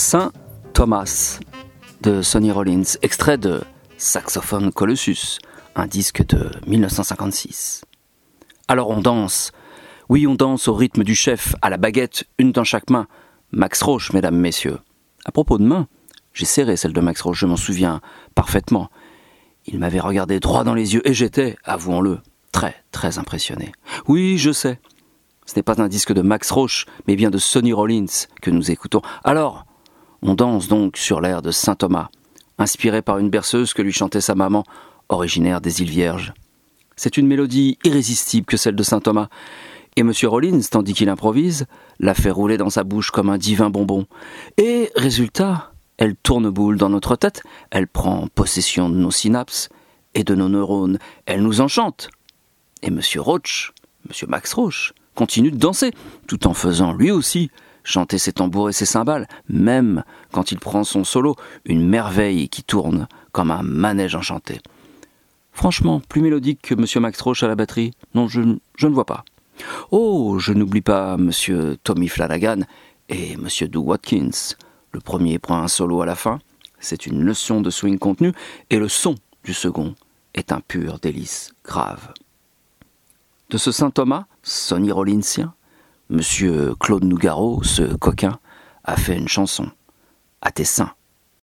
Saint Thomas de Sonny Rollins, extrait de Saxophone Colossus, un disque de 1956. Alors on danse, oui on danse au rythme du chef, à la baguette, une dans chaque main. Max Roach, mesdames, messieurs. À propos de main, j'ai serré celle de Max Roach, je m'en souviens parfaitement. Il m'avait regardé droit dans les yeux et j'étais, avouons-le, très, très impressionné. Oui, je sais, ce n'est pas un disque de Max Roach, mais bien de Sonny Rollins que nous écoutons. Alors, on danse donc sur l'air de Saint Thomas, inspiré par une berceuse que lui chantait sa maman, originaire des îles Vierges. C'est une mélodie irrésistible que celle de Saint Thomas, et M. Rollins, tandis qu'il improvise, la fait rouler dans sa bouche comme un divin bonbon. Et, résultat, elle tourne boule dans notre tête, elle prend possession de nos synapses et de nos neurones, elle nous enchante. Et M. Roach, M. Max Roach, continue de danser, tout en faisant lui aussi chanter ses tambours et ses cymbales, même quand il prend son solo, une merveille qui tourne comme un manège enchanté. Franchement, plus mélodique que M. Max Roach à la batterie, non, je ne vois pas. Oh, je n'oublie pas M. Tommy Flanagan et M. Doug Watkins. Le premier prend un solo à la fin, c'est une leçon de swing contenu, et le son du second est un pur délice grave. De ce Saint Thomas, Sonny Rollinsien, M. Claude Nougaro, ce coquin, a fait une chanson. À tes seins.